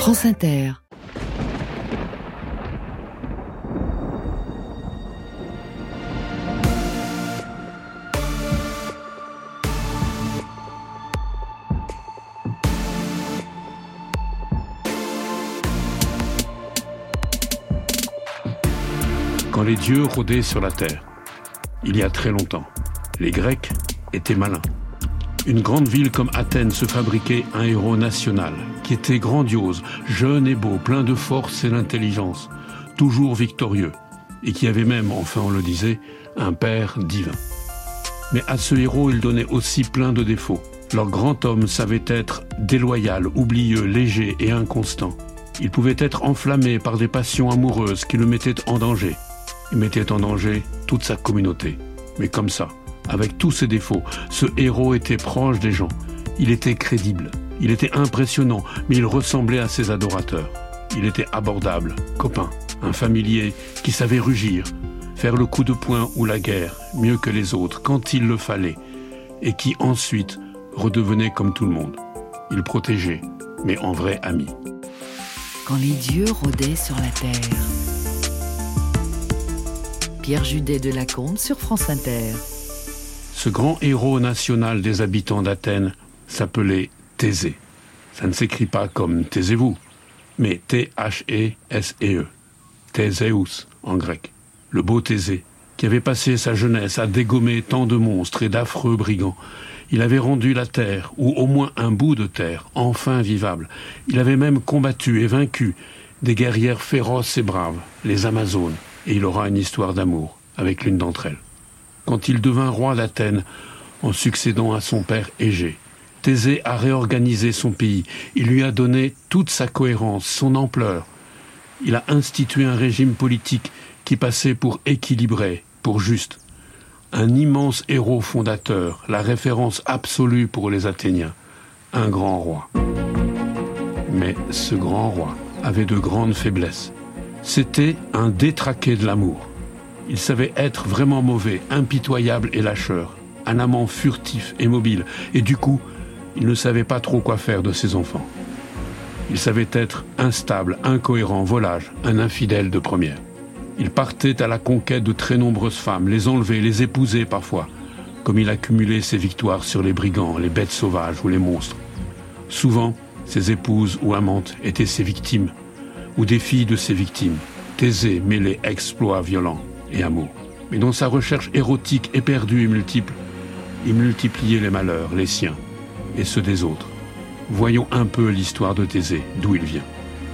France Inter. Quand les dieux rôdaient sur la terre, il y a très longtemps, les Grecs étaient malins. Une grande ville comme Athènes se fabriquait un héros national, qui était grandiose, jeune et beau, plein de force et d'intelligence, toujours victorieux, et qui avait même, enfin on le disait, un père divin. Mais à ce héros, il donnait aussi plein de défauts. Leur grand homme savait être déloyal, oublieux, léger et inconstant. Il pouvait être enflammé par des passions amoureuses qui le mettaient en danger. Il mettait en danger toute sa communauté. Mais comme ça, avec tous ses défauts, ce héros était proche des gens. Il était crédible, il était impressionnant, mais il ressemblait à ses adorateurs. Il était abordable, copain, un familier qui savait rugir, faire le coup de poing ou la guerre, mieux que les autres, quand il le fallait, et qui ensuite redevenait comme tout le monde. Il protégeait, mais en vrai ami. Quand les dieux rôdaient sur la terre. Pierre Judet de Lacombe sur France Inter. Ce grand héros national des habitants d'Athènes s'appelait Thésée. Ça ne s'écrit pas comme taisez-vous, mais T-H-E-S-E-E. Théséus en grec. Le beau Thésée, qui avait passé sa jeunesse à dégommer tant de monstres et d'affreux brigands. Il avait rendu la terre, ou au moins un bout de terre, enfin vivable. Il avait même combattu et vaincu des guerrières féroces et braves, les Amazones, et il aura une histoire d'amour avec l'une d'entre elles. Quand il devint roi d'Athènes, en succédant à son père Égée, Thésée a réorganisé son pays. Il lui a donné toute sa cohérence, son ampleur. Il a institué un régime politique qui passait pour équilibré, pour juste. Un immense héros fondateur, la référence absolue pour les Athéniens. Un grand roi. Mais ce grand roi avait de grandes faiblesses. C'était un détraqué de l'amour. Il savait être vraiment mauvais, impitoyable et lâcheur, un amant furtif et mobile, et du coup, il ne savait pas trop quoi faire de ses enfants. Il savait être instable, incohérent, volage, un infidèle de première. Il partait à la conquête de très nombreuses femmes, les enlevait, les épousait parfois, comme il accumulait ses victoires sur les brigands, les bêtes sauvages ou les monstres. Souvent, ses épouses ou amantes étaient ses victimes, ou des filles de ses victimes. Thésée mêlait exploits violents et amour. Mais dans sa recherche érotique éperdue et multiple, il multipliait les malheurs, les siens et ceux des autres. Voyons un peu l'histoire de Thésée, d'où il vient.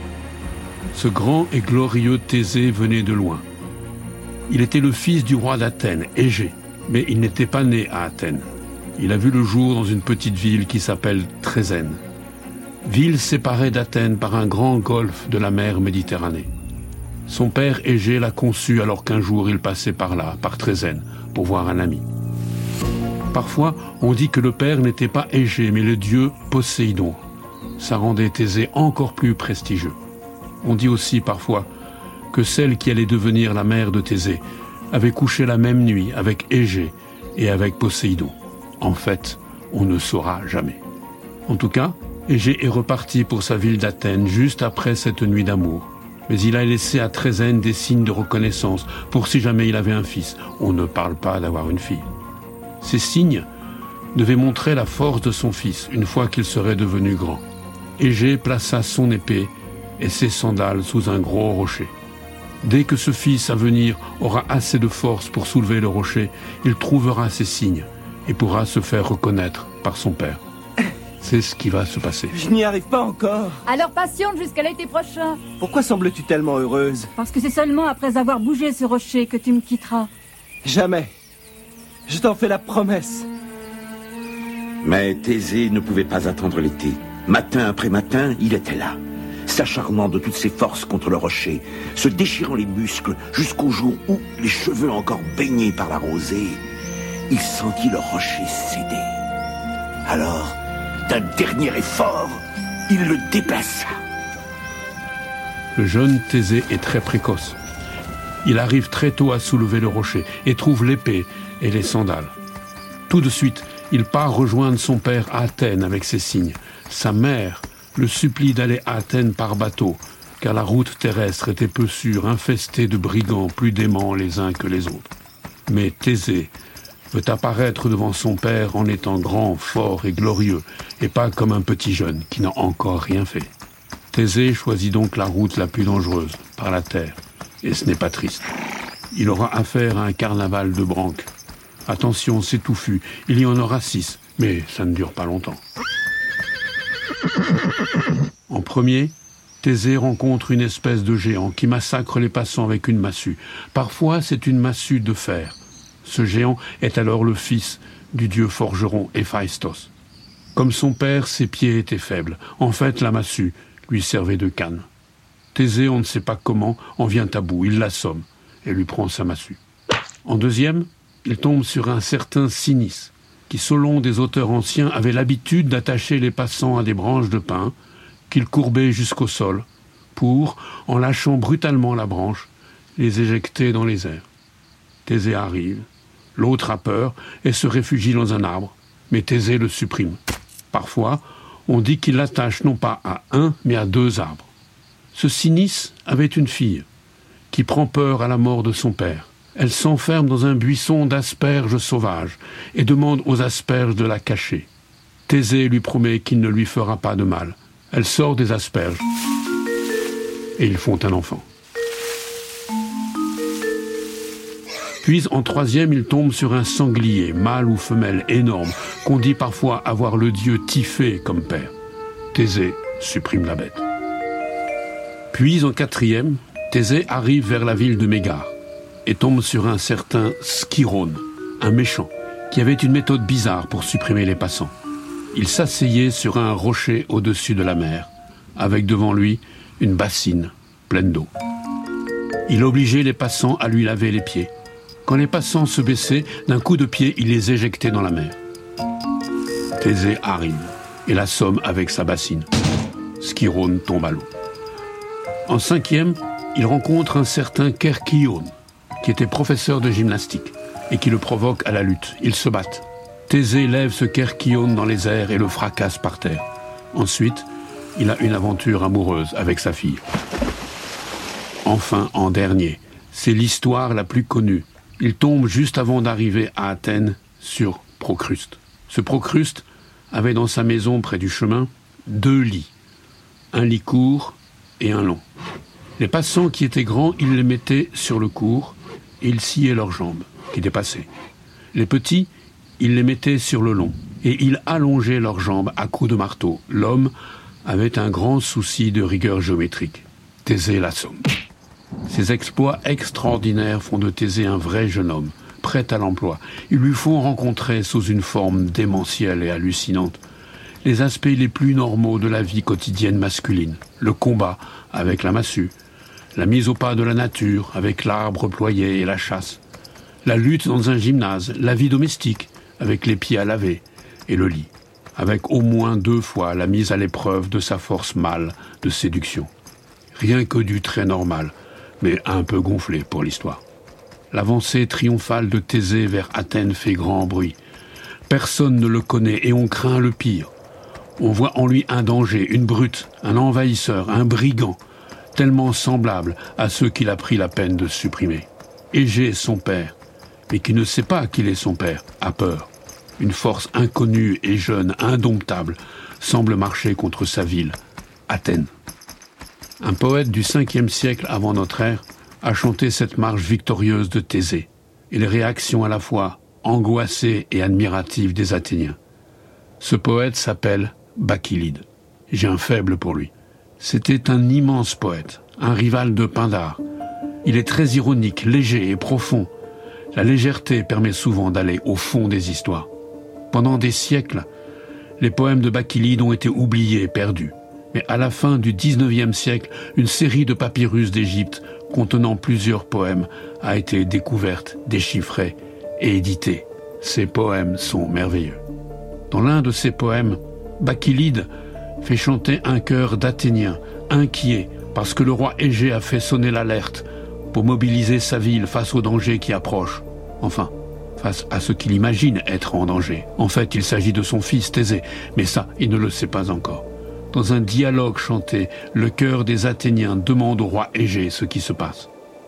Ce grand et glorieux Thésée venait de loin. Il était le fils du roi d'Athènes, Égée, mais il n'était pas né à Athènes. Il a vu le jour dans une petite ville qui s'appelle Trésène. Ville séparée d'Athènes par un grand golfe de la mer Méditerranée. Son père Égée l'a conçu alors qu'un jour il passait par là, par Trésène, pour voir un ami. Parfois, on dit que le père n'était pas Égée, mais le dieu Poséidon. Ça rendait Thésée encore plus prestigieux. On dit aussi parfois que celle qui allait devenir la mère de Thésée avait couché la même nuit avec Égée et avec Poséidon. En fait, on ne saura jamais. En tout cas, Égée est reparti pour sa ville d'Athènes juste après cette nuit d'amour. Mais il a laissé à Trésène des signes de reconnaissance pour si jamais il avait un fils. On ne parle pas d'avoir une fille. Ces signes devaient montrer la force de son fils une fois qu'il serait devenu grand. Égée plaça son épée et ses sandales sous un gros rocher. Dès que ce fils à venir aura assez de force pour soulever le rocher, il trouvera ces signes et pourra se faire reconnaître par son père. C'est ce qui va se passer. Je n'y arrive pas encore. Alors patiente jusqu'à l'été prochain. Pourquoi sembles-tu tellement heureuse? Parce que c'est seulement après avoir bougé ce rocher que tu me quitteras. Jamais. Je t'en fais la promesse. Mais Thésée ne pouvait pas attendre l'été. Matin après matin, il était là, s'acharnant de toutes ses forces contre le rocher, se déchirant les muscles jusqu'au jour où, les cheveux encore baignés par la rosée, il sentit le rocher céder. Alors, d'un dernier effort, il le déplaça. Le jeune Thésée est très précoce. Il arrive très tôt à soulever le rocher et trouve l'épée et les sandales. Tout de suite, il part rejoindre son père à Athènes avec ses signes. Sa mère le supplie d'aller à Athènes par bateau, car la route terrestre était peu sûre, infestée de brigands plus déments les uns que les autres. Mais Thésée veut apparaître devant son père en étant grand, fort et glorieux, et pas comme un petit jeune qui n'a encore rien fait. Thésée choisit donc la route la plus dangereuse, par la terre, et ce n'est pas triste. Il aura affaire à un carnaval de branques. Attention, c'est touffu, il y en aura 6, mais ça ne dure pas longtemps. En premier, Thésée rencontre une espèce de géant qui massacre les passants avec une massue. Parfois, c'est une massue de fer. Ce géant est alors le fils du dieu forgeron Héphaïstos. Comme son père, ses pieds étaient faibles. En fait, la massue lui servait de canne. Thésée, on ne sait pas comment, en vient à bout. Il l'assomme et lui prend sa massue. En deuxième, il tombe sur un certain Sinis, qui, selon des auteurs anciens, avait l'habitude d'attacher les passants à des branches de pin qu'il courbait jusqu'au sol pour, en lâchant brutalement la branche, les éjecter dans les airs. Thésée arrive, l'autre a peur et se réfugie dans un arbre, mais Thésée le supprime. Parfois, on dit qu'il l'attache non pas à un, mais à 2 arbres. Ce Sinis avait une fille qui prend peur à la mort de son père. Elle s'enferme dans un buisson d'asperges sauvages et demande aux asperges de la cacher. Thésée lui promet qu'il ne lui fera pas de mal. Elle sort des asperges et ils font un enfant. Puis, en troisième, il tombe sur un sanglier, mâle ou femelle, énorme, qu'on dit parfois avoir le dieu Typhée comme père. Thésée supprime la bête. Puis, en quatrième, Thésée arrive vers la ville de Mégare et tombe sur un certain Skirone, un méchant, qui avait une méthode bizarre pour supprimer les passants. Il s'asseyait sur un rocher au-dessus de la mer, avec devant lui une bassine pleine d'eau. Il obligeait les passants à lui laver les pieds. Quand les passants se baissaient, d'un coup de pied, il les éjectait dans la mer. Thésée arrive et l'assomme avec sa bassine. Skirone tombe à l'eau. En cinquième, il rencontre un certain Kerkyone, qui était professeur de gymnastique, et qui le provoque à la lutte. Ils se battent. Thésée lève ce Kerkyone dans les airs et le fracasse par terre. Ensuite, il a une aventure amoureuse avec sa fille. Enfin, en dernier, c'est l'histoire la plus connue. Il tombe juste avant d'arriver à Athènes sur Procruste. Ce Procruste avait dans sa maison près du chemin 2 lits. Un lit court et un long. Les passants qui étaient grands, il les mettait sur le court et il sciait leurs jambes, qui dépassaient. Les petits, il les mettait sur le long et il allongeait leurs jambes à coups de marteau. L'homme avait un grand souci de rigueur géométrique. Thésée l'assomme. Ces exploits extraordinaires font de Thésée un vrai jeune homme, prêt à l'emploi. Ils lui font rencontrer, sous une forme démentielle et hallucinante, les aspects les plus normaux de la vie quotidienne masculine. Le combat avec la massue, la mise au pas de la nature avec l'arbre ployé et la chasse, la lutte dans un gymnase, la vie domestique avec les pieds à laver et le lit, avec au moins 2 fois la mise à l'épreuve de sa force mâle de séduction. Rien que du très normal, mais un peu gonflé pour l'histoire. L'avancée triomphale de Thésée vers Athènes fait grand bruit. Personne ne le connaît et on craint le pire. On voit en lui un danger, une brute, un envahisseur, un brigand, tellement semblable à ceux qu'il a pris la peine de supprimer. Égée, son père, mais qui ne sait pas qu'il est son père, a peur. Une force inconnue et jeune, indomptable, semble marcher contre sa ville, Athènes. Un poète du 5e siècle avant notre ère a chanté cette marche victorieuse de Thésée et les réactions à la fois angoissées et admiratives des Athéniens. Ce poète s'appelle Bakylide. J'ai un faible pour lui. C'était un immense poète, un rival de Pindare. Il est très ironique, léger et profond. La légèreté permet souvent d'aller au fond des histoires. Pendant des siècles, les poèmes de Bakylide ont été oubliés et perdus. Mais à la fin du 19e siècle, une série de papyrus d'Égypte contenant plusieurs poèmes a été découverte, déchiffrée et éditée. Ces poèmes sont merveilleux. Dans l'un de ces poèmes, Bakylide fait chanter un chœur d'Athéniens, inquiets parce que le roi Égée a fait sonner l'alerte pour mobiliser sa ville face au danger qui approche. Enfin, face à ce qu'il imagine être en danger. En fait, il s'agit de son fils Thésée, mais ça, il ne le sait pas encore. Dans un dialogue chanté, le chœur des Athéniens demande au roi Égée ce qui se passe.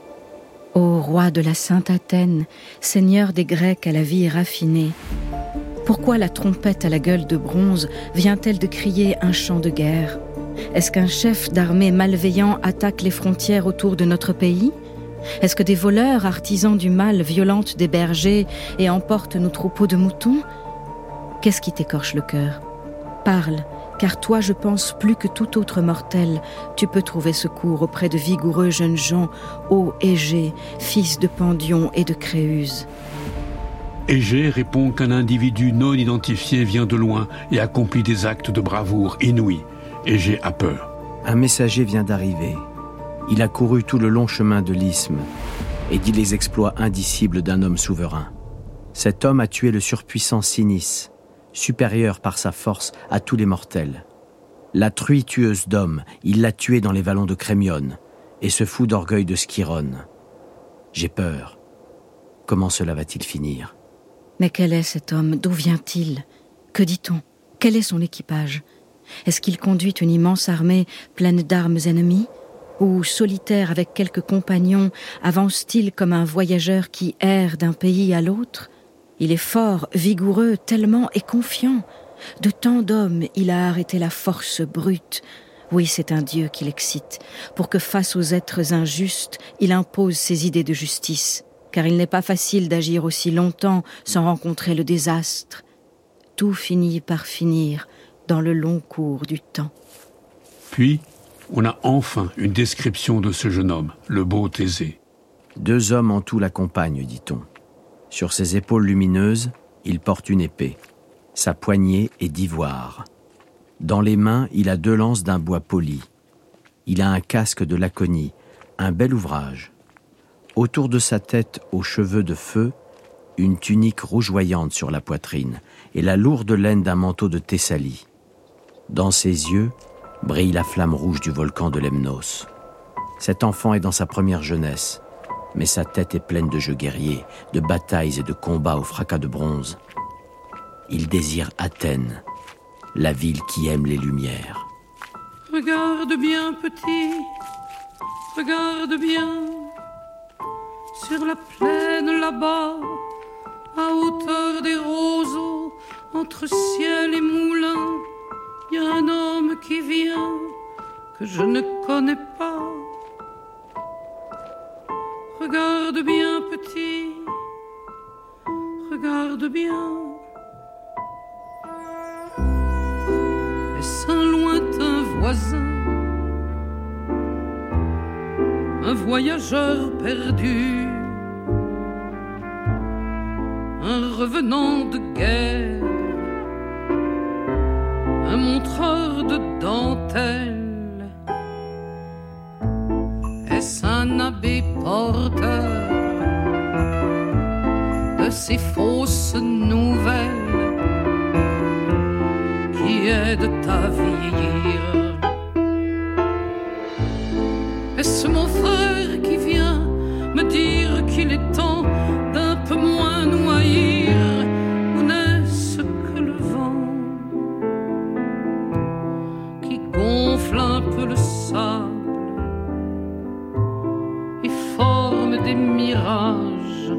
Ô roi de la Sainte Athènes, seigneur des Grecs à la vie raffinée, pourquoi la trompette à la gueule de bronze vient-elle de crier un chant de guerre ? Est-ce qu'un chef d'armée malveillant attaque les frontières autour de notre pays ? Est-ce que des voleurs, artisans du mal, violentent des bergers et emportent nos troupeaux de moutons ? Qu'est-ce qui t'écorche le cœur ? Parle, car toi, je pense, plus que tout autre mortel, tu peux trouver secours auprès de vigoureux jeunes gens, ô Égée, fils de Pandion et de Créuse. Égée répond qu'un individu non identifié vient de loin et accomplit des actes de bravoure inouïs. Égée a peur. Un messager vient d'arriver. Il a couru tout le long chemin de l'isthme et dit les exploits indicibles d'un homme souverain. Cet homme a tué le surpuissant Sinis, supérieur par sa force à tous les mortels. La truie tueuse d'hommes, il l'a tué dans les vallons de Crémione et se fout d'orgueil de Skyrone. J'ai peur. Comment cela va-t-il finir ? Mais quel est cet homme ? D'où vient-il ? Que dit-on ? Quel est son équipage ? Est-ce qu'il conduit une immense armée pleine d'armes ennemies ? Ou, solitaire avec quelques compagnons, avance-t-il comme un voyageur qui erre d'un pays à l'autre ? Il est fort, vigoureux, tellement et confiant. De tant d'hommes, il a arrêté la force brute. Oui, c'est un dieu qui l'excite, pour que face aux êtres injustes, il impose ses idées de justice. Car il n'est pas facile d'agir aussi longtemps sans rencontrer le désastre. Tout finit par finir dans le long cours du temps. Puis, on a enfin une description de ce jeune homme, le beau Thésée. 2 hommes en tout l'accompagnent, dit-on. Sur ses épaules lumineuses, il porte une épée. Sa poignée est d'ivoire. Dans les mains, il a 2 lances d'un bois poli. Il a un casque de Laconie, un bel ouvrage. Autour de sa tête, aux cheveux de feu, une tunique rougeoyante sur la poitrine et la lourde laine d'un manteau de Thessalie. Dans ses yeux, brille la flamme rouge du volcan de Lemnos. Cet enfant est dans sa première jeunesse, mais sa tête est pleine de jeux guerriers, de batailles et de combats au fracas de bronze. Il désire Athènes, la ville qui aime les lumières. Regarde bien, petit, regarde bien, sur la plaine là-bas, à hauteur des roseaux, entre ciel et moulin, il y a un homme qui vient, que je ne connais pas. Regarde bien, petit, regarde bien. Est-ce un lointain voisin, un voyageur perdu, un revenant de guerre, un montreur de dentelle? Est-ce un abbé porteur de ces fausses nouvelles qui aident à vieillir? Est-ce mon frère qui vient me dire qu'il est temps d'un peu moins nous haïr? Ou n'est-ce que le vent qui gonfle un peu le sable et forme des mirages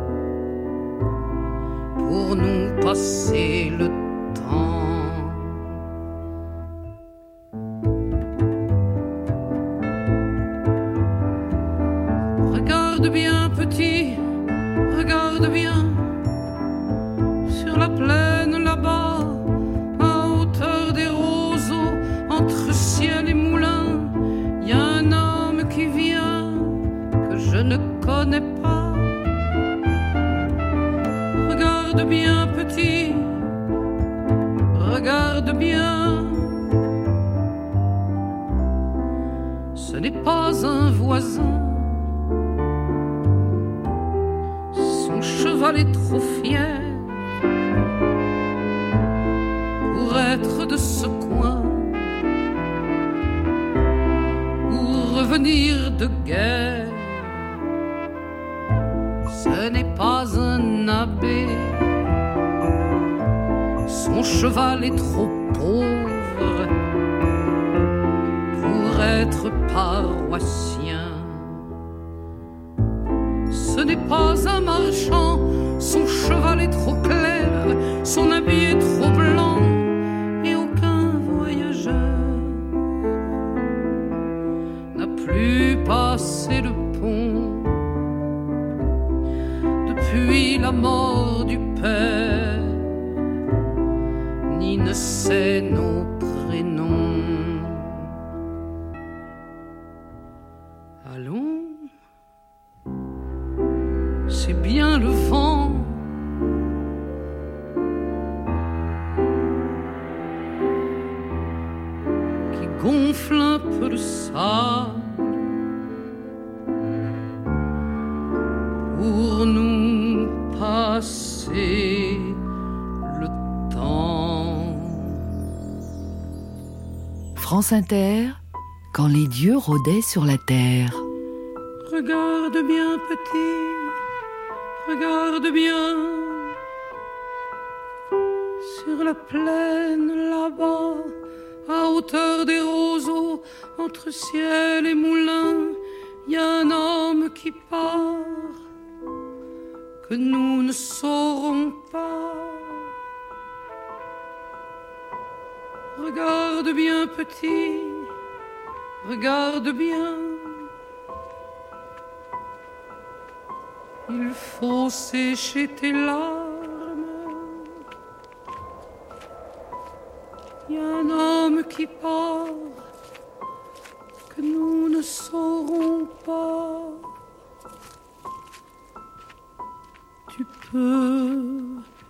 pour nous passer le temps? Regarde bien, petit, regarde bien, sur la plaine là-bas, à hauteur des roseaux, entre ciel et moulin, il y a un homme qui vient, que je ne connais pas. Regarde bien, petit, regarde bien. Ce n'est pas un voisin, son cheval est trop fier pour être de ce coin ou revenir de guerre. Ce n'est pas un abbé, son cheval est trop pauvre être paroissien. Ce n'est pas un marchand, son cheval est trop clair, son habit est trop blanc, et aucun voyageur n'a plus passé le pont depuis la mort du père, ni ne sait nos prénoms. Allons, c'est bien le vent qui gonfle un peu le sable pour nous passer le temps. France Inter, quand les dieux rôdaient sur la terre. Regarde bien petit, regarde bien, sur la plaine là-bas, à hauteur des roseaux, entre ciel et moulin, il y a un homme qui part, que nous ne saurons pas. Regarde bien petit, regarde bien. Il faut sécher tes larmes. Il y a un homme qui part, que nous ne saurons pas. Tu peux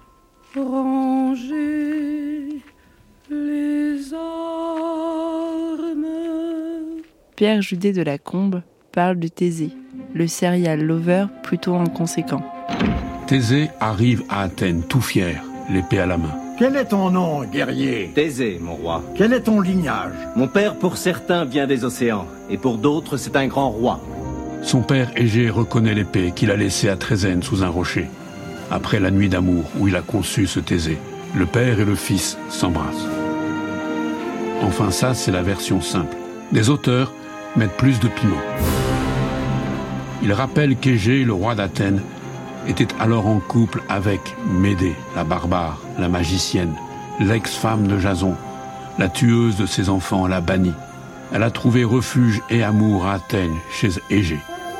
ranger les armes. Pierre Judet de la Combe parle de Thésée, le serial lover plutôt inconséquent. Thésée arrive à Athènes tout fier, l'épée à la main. Quel est ton nom, guerrier? Thésée, mon roi. Quel est ton lignage? Mon père, pour certains, vient des océans, et pour d'autres, c'est un grand roi. Son père Égée reconnaît l'épée qu'il a laissée à Trésène sous un rocher, après la nuit d'amour où il a conçu ce Thésée. Le père et le fils s'embrassent. Enfin ça, c'est la version simple. Des auteurs mettent plus de piment. Ils rappellent qu'Égée, le roi d'Athènes, était alors en couple avec Médée, la barbare, la magicienne, l'ex-femme de Jason, la tueuse de ses enfants, la bannie. Elle a trouvé refuge et amour à Athènes, chez Égée.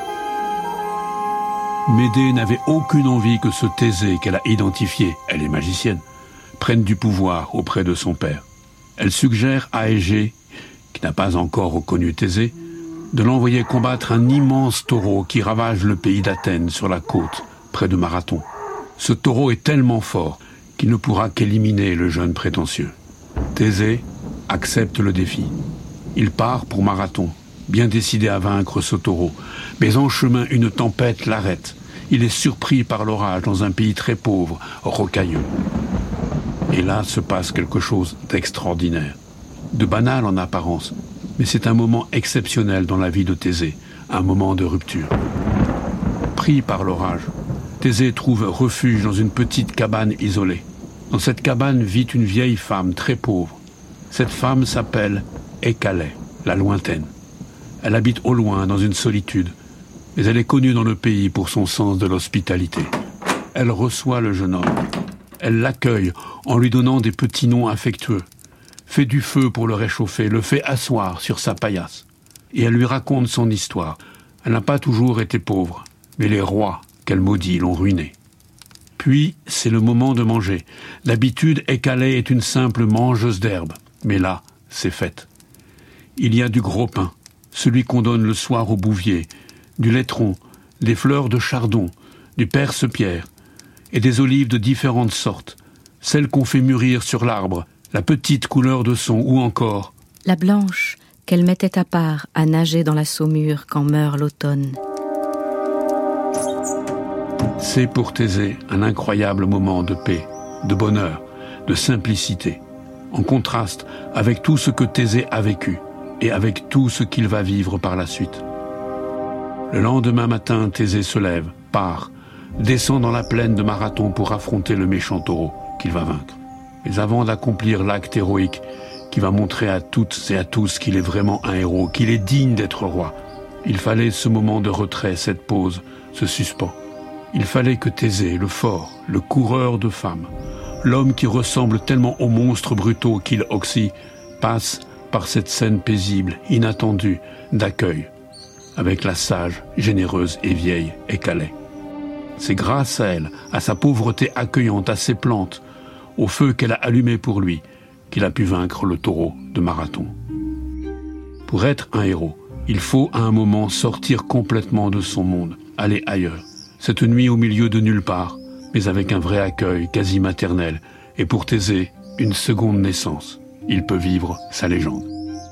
Médée n'avait aucune envie que ce Thésée qu'elle a identifié, elle est magicienne, prenne du pouvoir auprès de son père. Elle suggère à Égée, qui n'a pas encore reconnu Thésée, de l'envoyer combattre un immense taureau qui ravage le pays d'Athènes sur la côte, près de Marathon. Ce taureau est tellement fort qu'il ne pourra qu'éliminer le jeune prétentieux. Thésée accepte le défi. Il part pour Marathon, bien décidé à vaincre ce taureau. Mais en chemin, une tempête l'arrête. Il est surpris par l'orage dans un pays très pauvre, rocailleux. Et là se passe quelque chose d'extraordinaire, de banal en apparence, mais c'est un moment exceptionnel dans la vie de Thésée, un moment de rupture. Pris par l'orage, Thésée trouve refuge dans une petite cabane isolée. Dans cette cabane vit une vieille femme très pauvre. Cette femme s'appelle Hécalé, la lointaine. Elle habite au loin, dans une solitude, mais elle est connue dans le pays pour son sens de l'hospitalité. Elle reçoit le jeune homme. Elle l'accueille en lui donnant des petits noms affectueux, fait du feu pour le réchauffer, le fait asseoir sur sa paillasse. Et elle lui raconte son histoire. Elle n'a pas toujours été pauvre, mais les rois qu'elle maudit l'ont ruinée. Puis, c'est le moment de manger. D'habitude, Hécalé est une simple mangeuse d'herbe, mais là, c'est fête. Il y a du gros pain, celui qu'on donne le soir au bouvier, du laitron, des fleurs de chardon, du perce-pierre, et des olives de différentes sortes, celles qu'on fait mûrir sur l'arbre, la petite couleur de son, ou encore la blanche qu'elle mettait à part à nager dans la saumure quand meurt l'automne. C'est pour Thésée un incroyable moment de paix, de bonheur, de simplicité, en contraste avec tout ce que Thésée a vécu et avec tout ce qu'il va vivre par la suite. Le lendemain matin, Thésée se lève, part, descend dans la plaine de Marathon pour affronter le méchant taureau qu'il va vaincre. Mais avant d'accomplir l'acte héroïque, qui va montrer à toutes et à tous qu'il est vraiment un héros, qu'il est digne d'être roi. Il fallait ce moment de retrait, cette pause, ce suspens. Il fallait que Thésée, le fort, le coureur de femmes, l'homme qui ressemble tellement aux monstres brutaux qu'il oxy, passe par cette scène paisible, inattendue, d'accueil, avec la sage, généreuse et vieille Hécalé. C'est grâce à elle, à sa pauvreté accueillante, à ses plantes, au feu qu'elle a allumé pour lui, qu'il a pu vaincre le taureau de Marathon. Pour être un héros, il faut à un moment sortir complètement de son monde, aller ailleurs. Cette nuit au milieu de nulle part, mais avec un vrai accueil quasi maternel, et pour Thésée, une seconde naissance. Il peut vivre sa légende.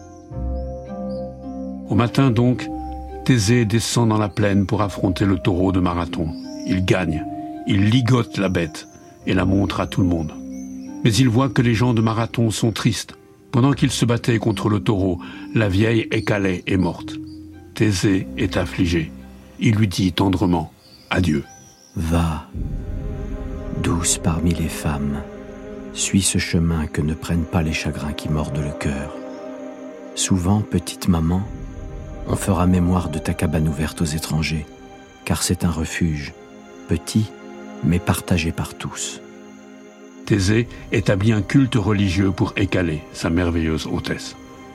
Au matin donc, Thésée descend dans la plaine pour affronter le taureau de Marathon. Il gagne, il ligote la bête et la montre à tout le monde. Mais il voit que les gens de Marathon sont tristes. Pendant qu'ils se battaient contre le taureau, la vieille Hécalé est morte. Thésée est affligé. Il lui dit tendrement « Adieu ». Va, douce parmi les femmes, suis ce chemin que ne prennent pas les chagrins qui mordent le cœur. Souvent, petite maman, on fera mémoire de ta cabane ouverte aux étrangers, car c'est un refuge, petit, mais partagé par tous. Thésée établit un culte religieux pour Hécalé, sa merveilleuse hôtesse.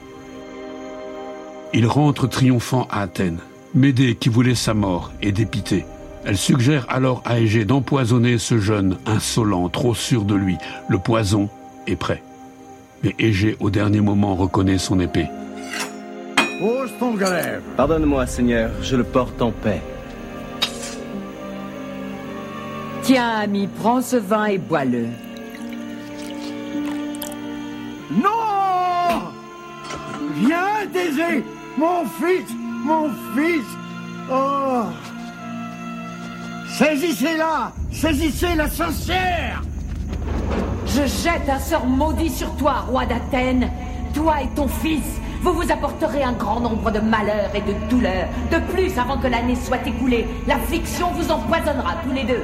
Il rentre triomphant à Athènes. Médée, qui voulait sa mort, est dépitée. Elle suggère alors à Égée d'empoisonner ce jeune insolent, trop sûr de lui. Le poison est prêt. Mais Égée, au dernier moment, reconnaît son épée. Pose ton glaive. Pardonne-moi, Seigneur, je le porte en paix. Tiens, ami, prends ce vin et bois-le. Non! Viens, Thésée! Mon fils! Mon fils! Oh! Saisissez-la! Saisissez la sorcière! Je jette un sort maudit sur toi, roi d'Athènes. Toi et ton fils, vous vous apporterez un grand nombre de malheurs et de douleurs. De plus, avant que l'année soit écoulée, l'affliction vous empoisonnera tous les deux.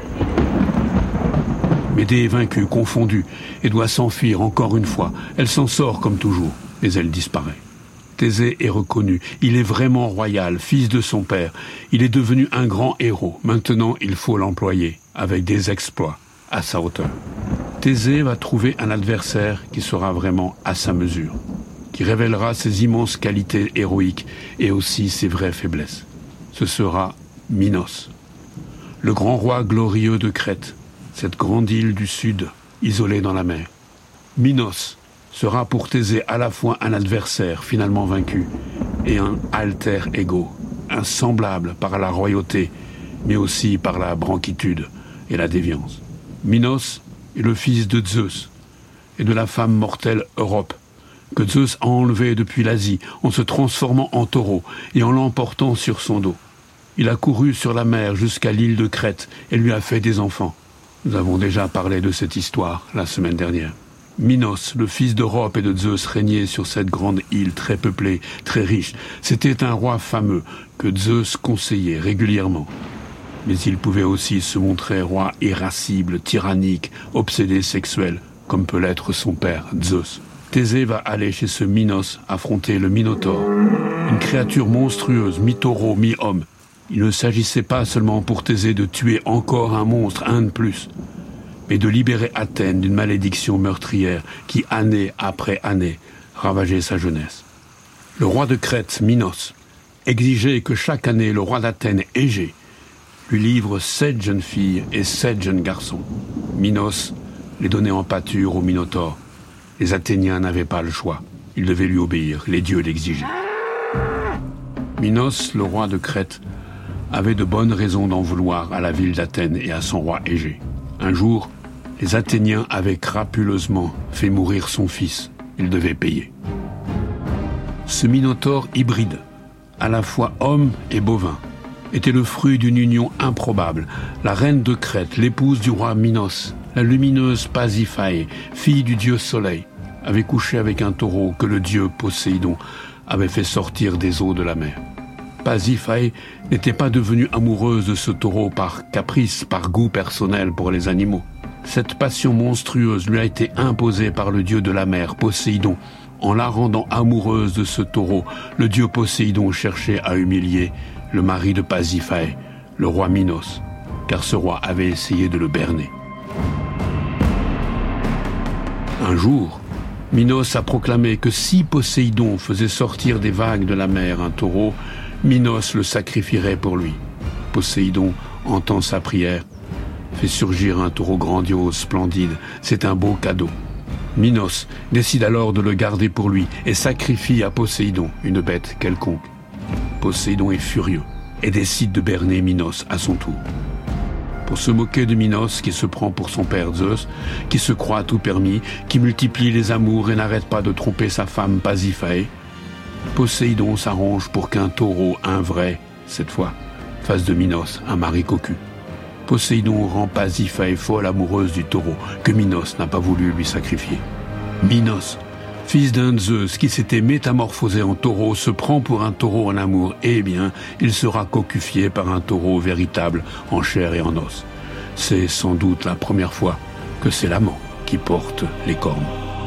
Médée est vaincue, confondue, et doit s'enfuir encore une fois. Elle s'en sort comme toujours, mais elle disparaît. Thésée est reconnu. Il est vraiment royal, fils de son père. Il est devenu un grand héros. Maintenant, il faut l'employer, avec des exploits, à sa hauteur. Thésée va trouver un adversaire qui sera vraiment à sa mesure, qui révélera ses immenses qualités héroïques et aussi ses vraies faiblesses. Ce sera Minos, le grand roi glorieux de Crète, cette grande île du sud, isolée dans la mer. Minos sera pour Thésée à la fois un adversaire finalement vaincu et un alter ego, un semblable par la royauté, mais aussi par la branquitude et la déviance. Minos est le fils de Zeus et de la femme mortelle Europe, que Zeus a enlevé depuis l'Asie en se transformant en taureau et en l'emportant sur son dos. Il a couru sur la mer jusqu'à l'île de Crète et lui a fait des enfants. Nous avons déjà parlé de cette histoire la semaine dernière. Minos, le fils d'Europe et de Zeus, régnait sur cette grande île très peuplée, très riche. C'était un roi fameux que Zeus conseillait régulièrement. Mais il pouvait aussi se montrer roi irascible, tyrannique, obsédé sexuel, comme peut l'être son père, Zeus. Thésée va aller chez ce Minos affronter le Minotaure, une créature monstrueuse, mi-taureau, mi-homme. Il ne s'agissait pas seulement pour Thésée de tuer encore un monstre, un de plus, mais de libérer Athènes d'une malédiction meurtrière qui, année après année, ravageait sa jeunesse. Le roi de Crète, Minos, exigeait que chaque année le roi d'Athènes, Égée, lui livre 7 jeunes filles et 7 jeunes garçons. Minos les donnait en pâture au Minotaure. Les Athéniens n'avaient pas le choix. Ils devaient lui obéir. Les dieux l'exigeaient. Minos, le roi de Crète, avait de bonnes raisons d'en vouloir à la ville d'Athènes et à son roi Égée. Un jour, les Athéniens avaient crapuleusement fait mourir son fils. Ils devaient payer. Ce Minotaure hybride, à la fois homme et bovin, était le fruit d'une union improbable. La reine de Crète, l'épouse du roi Minos, la lumineuse Pasiphae, fille du dieu Soleil, avait couché avec un taureau que le dieu Poséidon avait fait sortir des eaux de la mer. Pasiphae n'était pas devenue amoureuse de ce taureau par caprice, par goût personnel pour les animaux. Cette passion monstrueuse lui a été imposée par le dieu de la mer, Poséidon, en la rendant amoureuse de ce taureau, le dieu Poséidon cherchait à humilier le mari de Pasiphae, le roi Minos, car ce roi avait essayé de le berner. Un jour, Minos a proclamé que si Poséidon faisait sortir des vagues de la mer un taureau, Minos le sacrifierait pour lui. Poséidon entend sa prière, fait surgir un taureau grandiose, splendide. C'est un beau cadeau. Minos décide alors de le garder pour lui et sacrifie à Poséidon une bête quelconque. Poséidon est furieux et décide de berner Minos à son tour. Pour se moquer de Minos, qui se prend pour son père Zeus, qui se croit tout permis, qui multiplie les amours et n'arrête pas de tromper sa femme Pasiphae, Poséidon s'arrange pour qu'un taureau, un vrai, cette fois, fasse de Minos un mari cocu. Poséidon rend Pasiphae folle amoureuse du taureau que Minos n'a pas voulu lui sacrifier. Minos, fils d'un Zeus qui s'était métamorphosé en taureau, se prend pour un taureau en amour, et bien, il sera cocufié par un taureau véritable en chair et en os. C'est sans doute la première fois que c'est l'amant qui porte les cornes.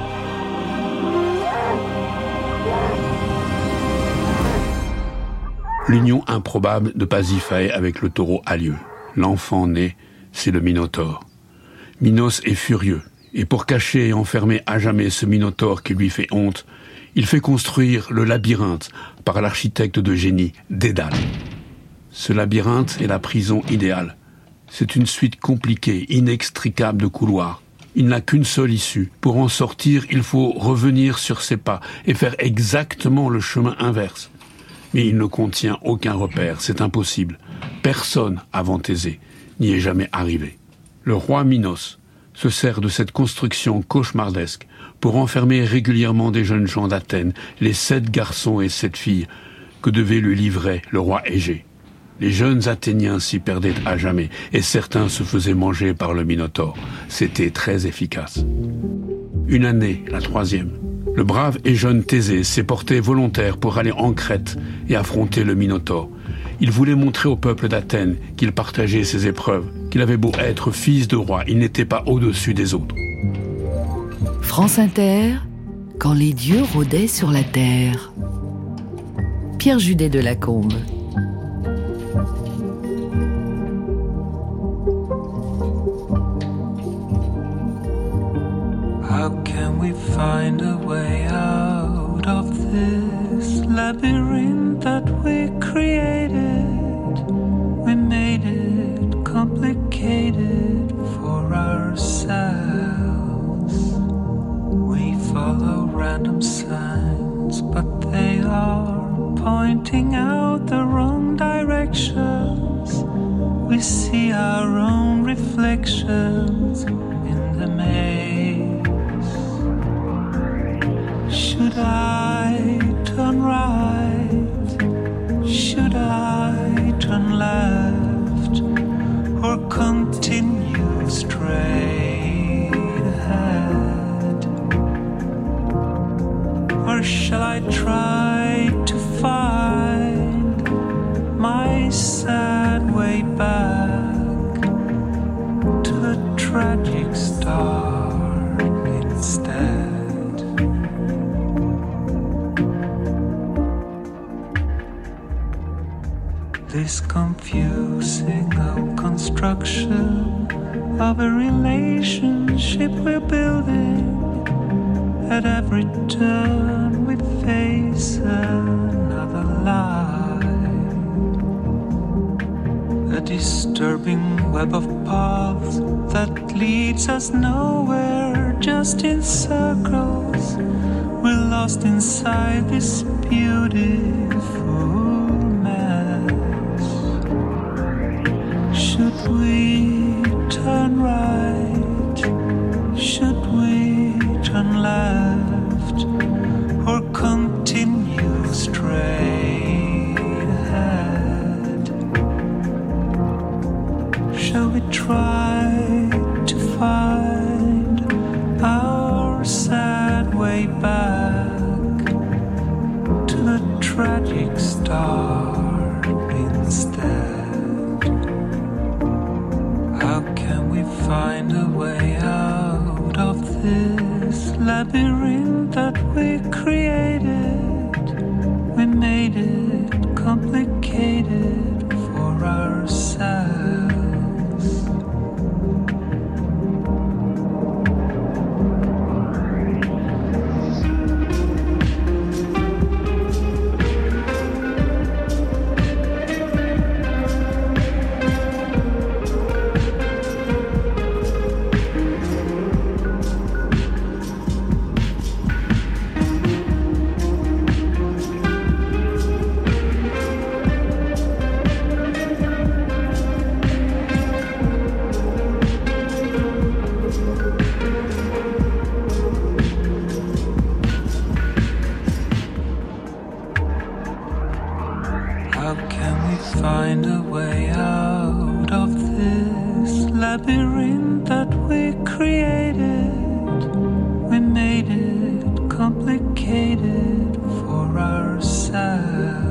L'union improbable de Pasiphae avec le taureau a lieu. L'enfant né, c'est le Minotaure. Minos est furieux, et pour cacher et enfermer à jamais ce Minotaure qui lui fait honte, il fait construire le labyrinthe par l'architecte de génie Dédale. Ce labyrinthe est la prison idéale. C'est une suite compliquée, inextricable de couloirs. Il n'a qu'une seule issue. Pour en sortir, il faut revenir sur ses pas et faire exactement le chemin inverse. Mais il ne contient aucun repère, c'est impossible. Personne avant Thésée n'y est jamais arrivé. Le roi Minos se sert de cette construction cauchemardesque pour enfermer régulièrement des jeunes gens d'Athènes, les 7 garçons et 7 filles que devait lui livrer le roi Égée. Les jeunes Athéniens s'y perdaient à jamais et certains se faisaient manger par le Minotaure. C'était très efficace. Une année, la 3e, le brave et jeune Thésée s'est porté volontaire pour aller en Crète et affronter le Minotaure. Il voulait montrer au peuple d'Athènes qu'il partageait ses épreuves, qu'il avait beau être fils de roi, il n'était pas au-dessus des autres. France Inter, quand les dieux rôdaient sur la terre. Pierre Judet de Lacombe. How can we find a way out of this labyrinth that we created? We made it complicated for ourselves. We follow random signs, but they are pointing out the wrong directions. We see our own reflections in the maze. Should I turn right? Should I turn left? Or continue straight ahead? Or shall I try to find my sad way back to a tragic start instead? This confusing construction of a relationship we're building. At every turn we face another lie. A disturbing web of paths that leads us nowhere, just in circles. We're lost inside this beautiful. Should we turn right? Should we turn left? Or continue straight ahead? Shall we try to find our sad way back to the tragic How can we find a way out of this labyrinth that we created? We made it complicated for ourselves.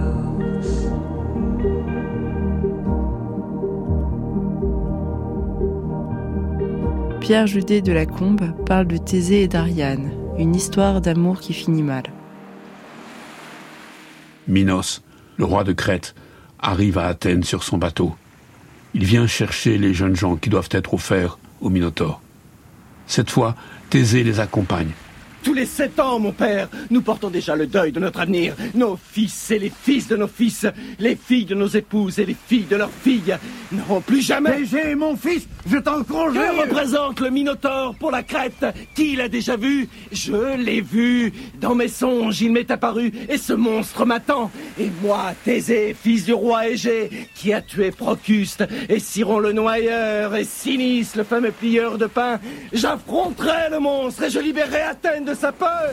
Pierre Judet de la Combe parle de Thésée et d'Ariane, une histoire d'amour qui finit mal. Minos, le roi de Crète, arrive à Athènes sur son bateau. Il vient chercher les jeunes gens qui doivent être offerts au Minotaure. Cette fois, Thésée les accompagne. Tous les 7 ans, mon père, nous portons déjà le deuil de notre avenir. Nos fils et les fils de nos fils, les filles de nos épouses et les filles de leurs filles n'auront plus jamais... Thésée, mon fils, je t'en conjure. Que représente le Minotaure pour la Crète? Qui l'a déjà vu? Je l'ai vu. Dans mes songes, il m'est apparu et ce monstre m'attend. Et moi, Thésée, fils du roi Égée, qui a tué Procuste et Siron le noyeur et Sinis, le fameux plieur de pain, j'affronterai le monstre et je libérerai Athènes de sa peur.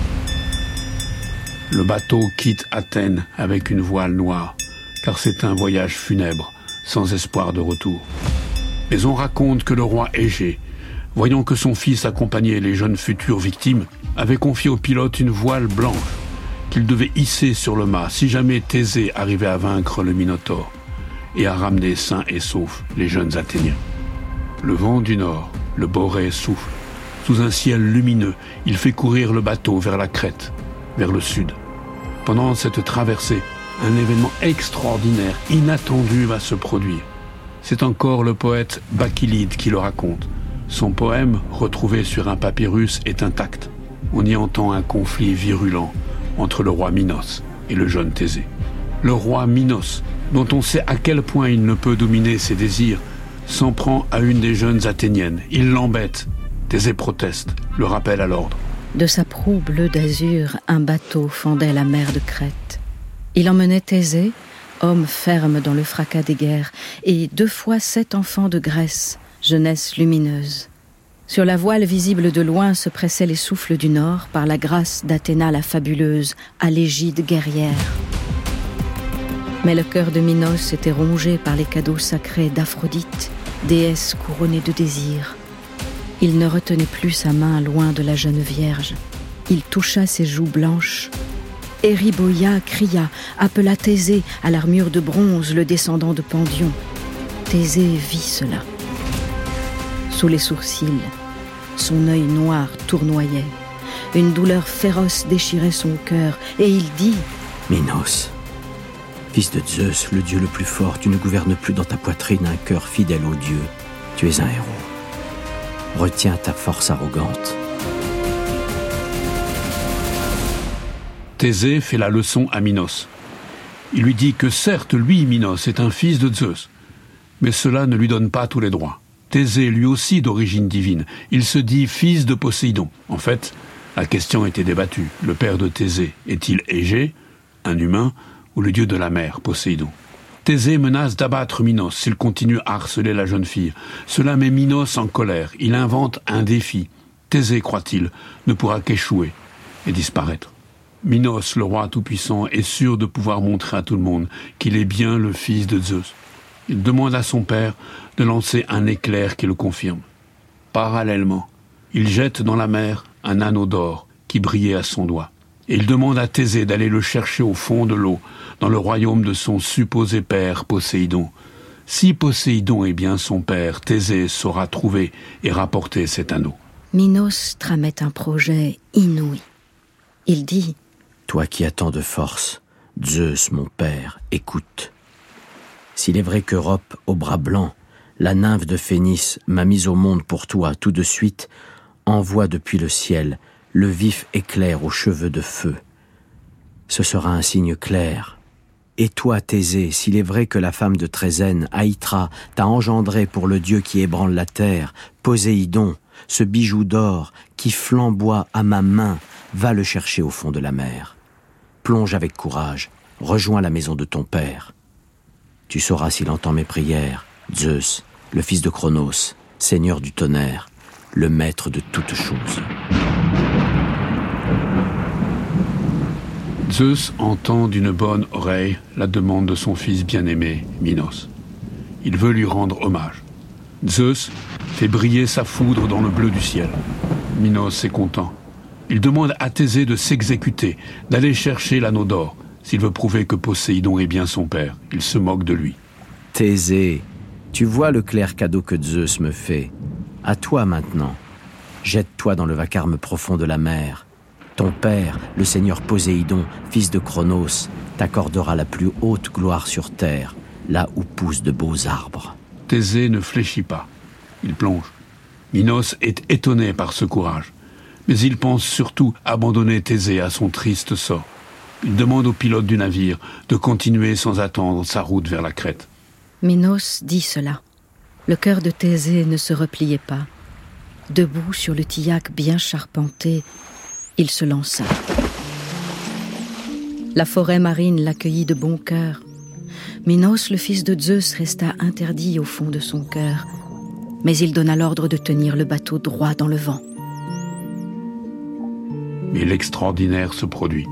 Le bateau quitte Athènes avec une voile noire, car c'est un voyage funèbre, sans espoir de retour. Mais on raconte que le roi Égée, voyant que son fils accompagnait les jeunes futures victimes, avait confié au pilote une voile blanche qu'il devait hisser sur le mât si jamais Thésée arrivait à vaincre le Minotaure et à ramener sains et saufs les jeunes Athéniens. Le vent du nord, le Borée, souffle. Sous un ciel lumineux, il fait courir le bateau vers la Crète, vers le sud. Pendant cette traversée, un événement extraordinaire, inattendu va se produire. C'est encore le poète Bakilide qui le raconte. Son poème, retrouvé sur un papyrus, est intact. On y entend un conflit virulent entre le roi Minos et le jeune Thésée. Le roi Minos, dont on sait à quel point il ne peut dominer ses désirs, s'en prend à une des jeunes Athéniennes. Il l'embête. Thésée proteste, le rappelle à l'ordre. De sa proue bleue d'azur, un bateau fendait la mer de Crète. Il emmenait Thésée, homme ferme dans le fracas des guerres, et 2 fois 7 enfants de Grèce, jeunesse lumineuse. Sur la voile visible de loin se pressaient les souffles du nord par la grâce d'Athéna la fabuleuse, à l'égide guerrière. Mais le cœur de Minos était rongé par les cadeaux sacrés d'Aphrodite, déesse couronnée de désirs. Il ne retenait plus sa main loin de la jeune vierge. Il toucha ses joues blanches. Eriboïa cria, appela Thésée à l'armure de bronze, le descendant de Pandion. Thésée vit cela. Sous les sourcils, son œil noir tournoyait. Une douleur féroce déchirait son cœur, et il dit : Minos, fils de Zeus, le dieu le plus fort, tu ne gouvernes plus dans ta poitrine un cœur fidèle au dieu. Tu es un héros. Retiens ta force arrogante. Thésée fait la leçon à Minos. Il lui dit que certes, lui, Minos, est un fils de Zeus, mais cela ne lui donne pas tous les droits. Thésée, lui aussi d'origine divine, il se dit fils de Poséidon. En fait, la question était débattue. Le père de Thésée est-il Égée, un humain, ou le dieu de la mer, Poséidon? Thésée menace d'abattre Minos s'il continue à harceler la jeune fille. Cela met Minos en colère. Il invente un défi. Thésée, croit-il, ne pourra qu'échouer et disparaître. Minos, le roi tout-puissant, est sûr de pouvoir montrer à tout le monde qu'il est bien le fils de Zeus. Il demande à son père de lancer un éclair qui le confirme. Parallèlement, il jette dans la mer un anneau d'or qui brillait à son doigt. Et il demande à Thésée d'aller le chercher au fond de l'eau, dans le royaume de son supposé père Poséidon. Si Poséidon est bien son père, Thésée saura trouver et rapporter cet anneau. Minos tramait un projet inouï. Il dit : Toi qui as tant de force, Zeus, mon père, écoute. S'il est vrai qu'Europe, au bras blanc, la nymphe de Phénice, m'a mise au monde pour toi tout de suite, envoie depuis le ciel le vif éclair aux cheveux de feu. Ce sera un signe clair. Et toi, Thésée, s'il est vrai que la femme de Trézène, Aïtra, t'a engendré pour le dieu qui ébranle la terre, Poséidon, ce bijou d'or qui flamboie à ma main, va le chercher au fond de la mer. Plonge avec courage, rejoins la maison de ton père. Tu sauras s'il entend mes prières, Zeus, le fils de Cronos, seigneur du tonnerre, le maître de toutes choses. Zeus entend d'une bonne oreille la demande de son fils bien-aimé, Minos. Il veut lui rendre hommage. Zeus fait briller sa foudre dans le bleu du ciel. Minos est content. Il demande à Thésée de s'exécuter, d'aller chercher l'anneau d'or, s'il veut prouver que Poséidon est bien son père. Il se moque de lui. Thésée, tu vois le clair cadeau que Zeus me fait. À toi maintenant. Jette-toi dans le vacarme profond de la mer. Ton père, le seigneur Poséidon, fils de Cronos, t'accordera la plus haute gloire sur terre, là où poussent de beaux arbres. Thésée ne fléchit pas. Il plonge. Minos est étonné par ce courage. Mais il pense surtout abandonner Thésée à son triste sort. Il demande au pilote du navire de continuer sans attendre sa route vers la Crète. Minos dit cela. Le cœur de Thésée ne se repliait pas. Debout sur le tillac bien charpenté, il se lança. La forêt marine l'accueillit de bon cœur. Minos, le fils de Zeus, resta interdit au fond de son cœur, mais il donna l'ordre de tenir le bateau droit dans le vent. Mais l'extraordinaire se produit.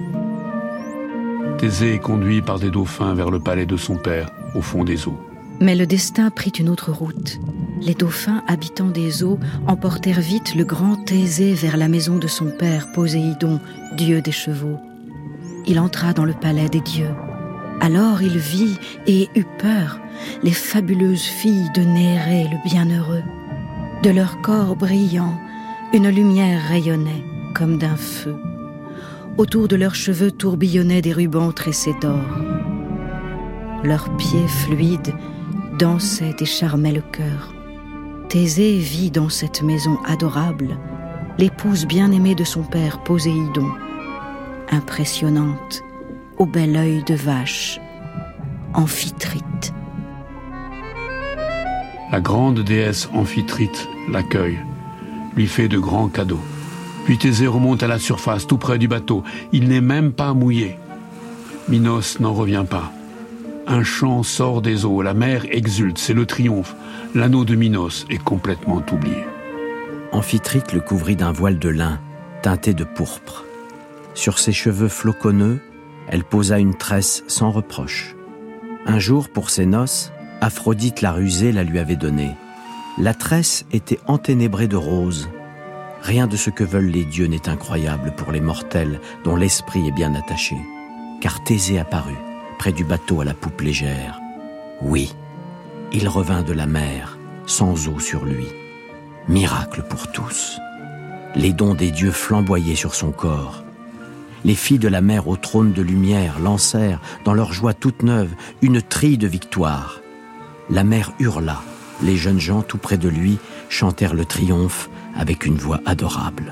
Thésée est conduit par des dauphins vers le palais de son père, au fond des eaux. Mais le destin prit une autre route. Les dauphins, habitant des eaux, emportèrent vite le grand Thésée vers la maison de son père, Poséidon, dieu des chevaux. Il entra dans le palais des dieux. Alors il vit et eut peur les fabuleuses filles de Nérée le bienheureux. De leur corps brillant, une lumière rayonnait comme d'un feu. Autour de leurs cheveux tourbillonnaient des rubans tressés d'or. Leurs pieds fluides dansaient et charmaient le cœur. Thésée vit dans cette maison adorable l'épouse bien-aimée de son père Poséidon, impressionnante, au bel œil de vache, Amphitrite. La grande déesse Amphitrite l'accueille, lui fait de grands cadeaux. Puis Thésée remonte à la surface, tout près du bateau. Il n'est même pas mouillé. Minos n'en revient pas. Un chant sort des eaux, la mer exulte, c'est le triomphe. L'anneau de Minos est complètement oublié. Amphitrite le couvrit d'un voile de lin, teinté de pourpre. Sur ses cheveux floconneux, elle posa une tresse sans reproche. Un jour, pour ses noces, Aphrodite la rusée la lui avait donnée. La tresse était enténébrée de roses. Rien de ce que veulent les dieux n'est incroyable pour les mortels dont l'esprit est bien attaché. Car Thésée apparut, près du bateau à la poupe légère. Oui, il revint de la mer, sans eau sur lui. Miracle pour tous. Les dons des dieux flamboyaient sur son corps. Les filles de la mer au trône de lumière lancèrent, dans leur joie toute neuve, une trille de victoire. La mer hurla. Les jeunes gens tout près de lui chantèrent le triomphe avec une voix adorable.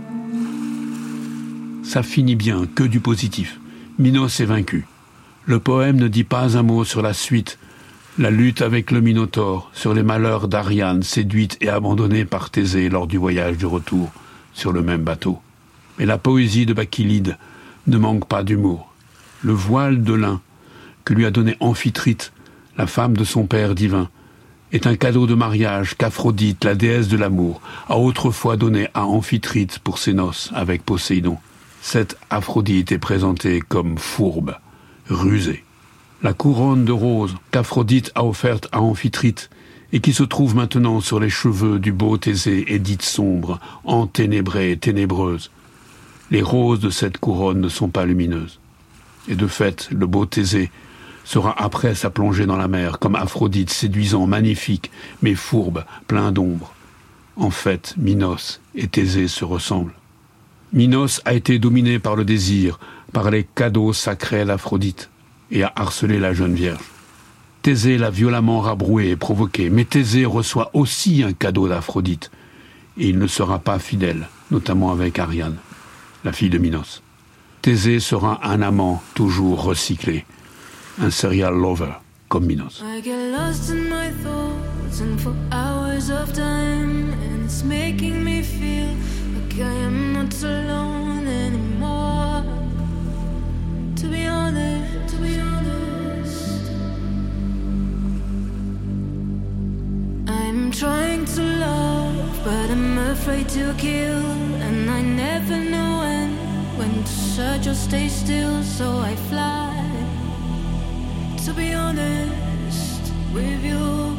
Ça finit bien, que du positif. Minos est vaincu. Le poème ne dit pas un mot sur la suite, la lutte avec le Minotaure, sur les malheurs d'Ariane, séduite et abandonnée par Thésée lors du voyage du retour sur le même bateau. Mais la poésie de Bacchylide ne manque pas d'humour. Le voile de lin que lui a donné Amphitrite, la femme de son père divin, est un cadeau de mariage qu'Aphrodite, la déesse de l'amour, a autrefois donné à Amphitrite pour ses noces avec Poséidon. Cette Aphrodite est présentée comme fourbe, rusée. La couronne de roses qu'Aphrodite a offerte à Amphitrite et qui se trouve maintenant sur les cheveux du beau Thésée est dite sombre, enténébrée, ténébreuse. Les roses de cette couronne ne sont pas lumineuses. Et de fait, le beau Thésée sera après sa plongée dans la mer, comme Aphrodite, séduisant, magnifique, mais fourbe, plein d'ombre. En fait, Minos et Thésée se ressemblent. Minos a été dominé par le désir, par les cadeaux sacrés d'Aphrodite, et a harcelé la jeune vierge. Thésée l'a violemment rabroué et provoqué, mais Thésée reçoit aussi un cadeau d'Aphrodite, et il ne sera pas fidèle, notamment avec Ariane, la fille de Minos. Thésée sera un amant toujours recyclé, un serial lover comme Minos. I get lost in my thoughts and for hours of time, and it's making me feel like I am not alone anymore. To be honest, I'm trying to love, but I'm afraid to kill, and I never know when to said you'll stay still, so I fly. To be honest with you,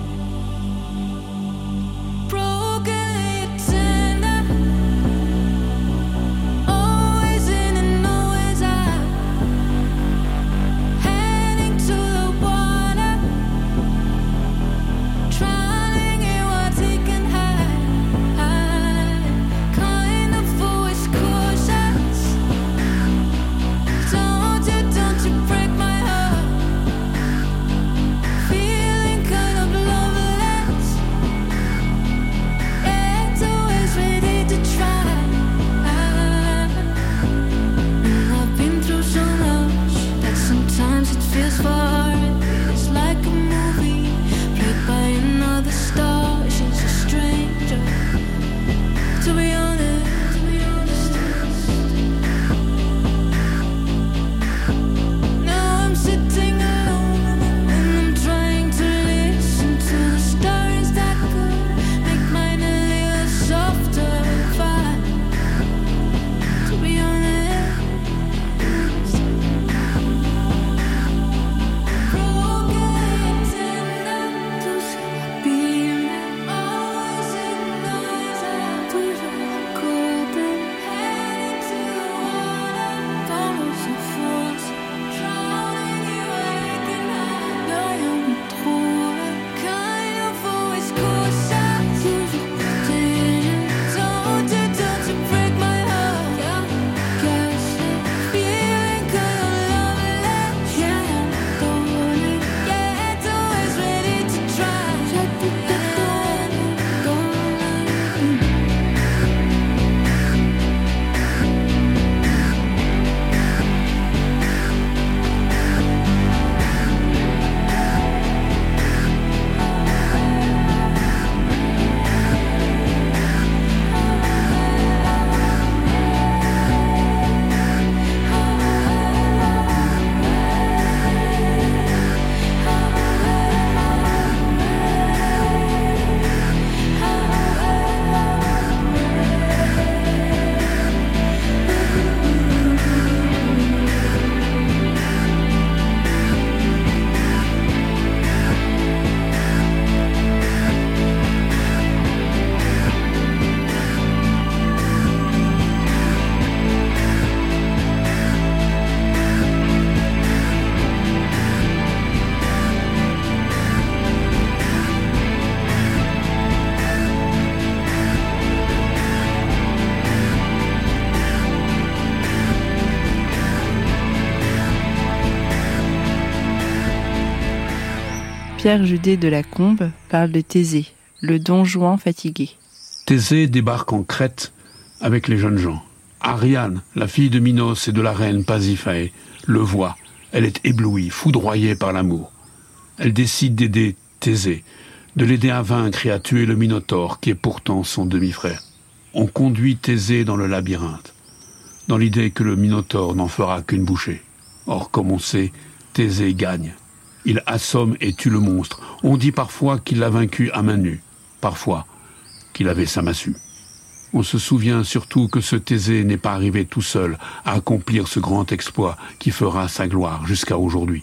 Pierre Judet de la Combe parle de Thésée, le don Juan fatigué. Thésée débarque en Crète avec les jeunes gens. Ariane, la fille de Minos et de la reine Pasiphae, le voit. Elle est éblouie, foudroyée par l'amour. Elle décide d'aider Thésée, de l'aider à vaincre et à tuer le Minotaure, qui est pourtant son demi-frère. On conduit Thésée dans le labyrinthe, dans l'idée que le Minotaure n'en fera qu'une bouchée. Or, comme on sait, Thésée gagne. Il assomme et tue le monstre. On dit parfois qu'il l'a vaincu à main nue, parfois qu'il avait sa massue. On se souvient surtout que ce Thésée n'est pas arrivé tout seul à accomplir ce grand exploit qui fera sa gloire jusqu'à aujourd'hui.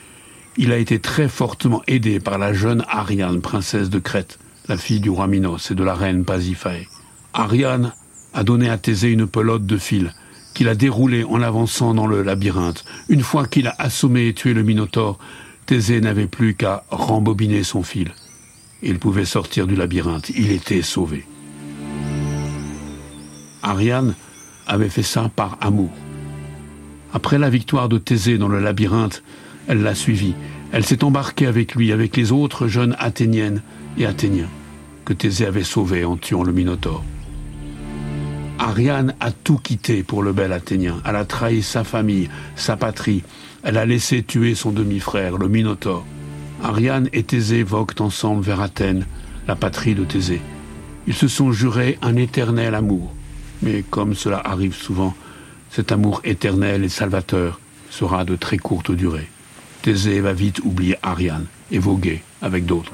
Il a été très fortement aidé par la jeune Ariane, princesse de Crète, la fille du roi Minos et de la reine Pasiphae. Ariane a donné à Thésée une pelote de fil qu'il a déroulée en avançant dans le labyrinthe. Une fois qu'il a assommé et tué le Minotaure, Thésée n'avait plus qu'à rembobiner son fil. Il pouvait sortir du labyrinthe. Il était sauvé. Ariane avait fait ça par amour. Après la victoire de Thésée dans le labyrinthe, elle l'a suivi. Elle s'est embarquée avec lui, avec les autres jeunes Athéniennes et Athéniens que Thésée avait sauvés en tuant le Minotaure. Ariane a tout quitté pour le bel Athénien. Elle a trahi sa famille, sa patrie. Elle a laissé tuer son demi-frère, le Minotaure. Ariane et Thésée voguent ensemble vers Athènes, la patrie de Thésée. Ils se sont jurés un éternel amour. Mais comme cela arrive souvent, cet amour éternel et salvateur sera de très courte durée. Thésée va vite oublier Ariane et voguer avec d'autres.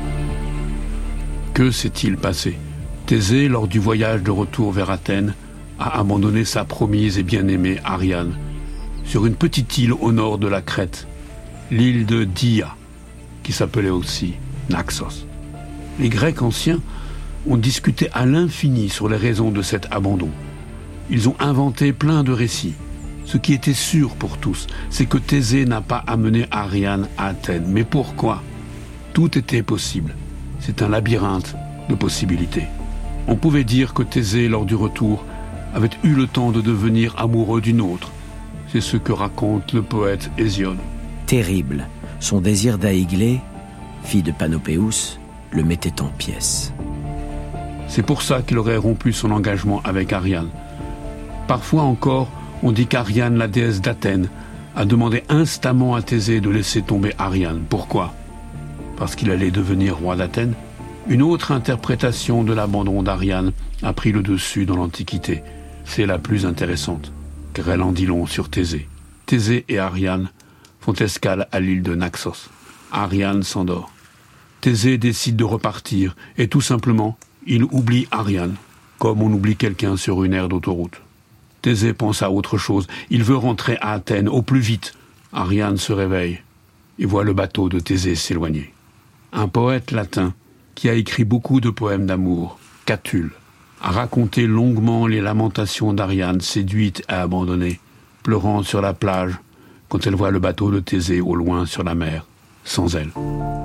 Que s'est-il passé ? Thésée, lors du voyage de retour vers Athènes, a abandonné sa promise et bien-aimée Ariane sur une petite île au nord de la Crète, l'île de Dia, qui s'appelait aussi Naxos. Les Grecs anciens ont discuté à l'infini sur les raisons de cet abandon. Ils ont inventé plein de récits. Ce qui était sûr pour tous, c'est que Thésée n'a pas amené Ariane à Athènes. Mais pourquoi ? Tout était possible. C'est un labyrinthe de possibilités. On pouvait dire que Thésée, lors du retour, avait eu le temps de devenir amoureux d'une autre. C'est ce que raconte le poète Hésiode. Terrible, son désir d'Aiglée, fille de Panopéus, le mettait en pièces. C'est pour ça qu'il aurait rompu son engagement avec Ariane. Parfois encore, on dit qu'Ariane, la déesse d'Athènes, a demandé instamment à Thésée de laisser tomber Ariane. Pourquoi ? Parce qu'il allait devenir roi d'Athènes ? Une autre interprétation de l'abandon d'Ariane a pris le dessus dans l'Antiquité. C'est la plus intéressante, car elle en dit long sur Thésée. Thésée et Ariane font escale à l'île de Naxos. Ariane s'endort. Thésée décide de repartir et tout simplement, il oublie Ariane, comme on oublie quelqu'un sur une aire d'autoroute. Thésée pense à autre chose. Il veut rentrer à Athènes au plus vite. Ariane se réveille et voit le bateau de Thésée s'éloigner. Un poète latin qui a écrit beaucoup de poèmes d'amour, Catulle, a raconté longuement les lamentations d'Ariane séduite et abandonnée, pleurant sur la plage quand elle voit le bateau de Thésée au loin sur la mer, sans elle.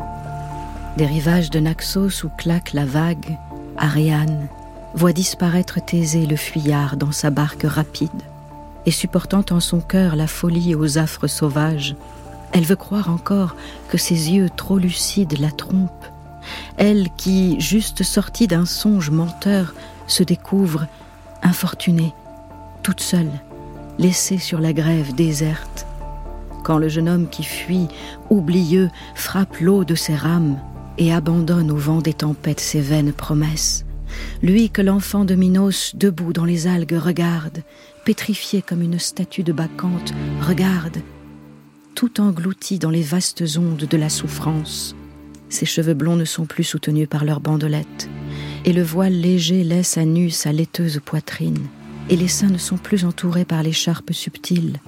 Des rivages de Naxos où claque la vague, Ariane voit disparaître Thésée le fuyard dans sa barque rapide, et supportant en son cœur la folie aux affres sauvages, elle veut croire encore que ses yeux trop lucides la trompent. Elle qui, juste sortie d'un songe menteur, se découvre infortunée, toute seule, laissée sur la grève déserte. Quand le jeune homme qui fuit, oublieux, frappe l'eau de ses rames et abandonne au vent des tempêtes ses vaines promesses, lui que l'enfant de Minos, debout dans les algues, regarde, pétrifié comme une statue de Bacchante, regarde, tout englouti dans les vastes ondes de la souffrance. Ses cheveux blonds ne sont plus soutenus par leurs bandelettes, et le voile léger laisse à nu sa laiteuse poitrine, et les seins ne sont plus entourés par l'écharpe subtile.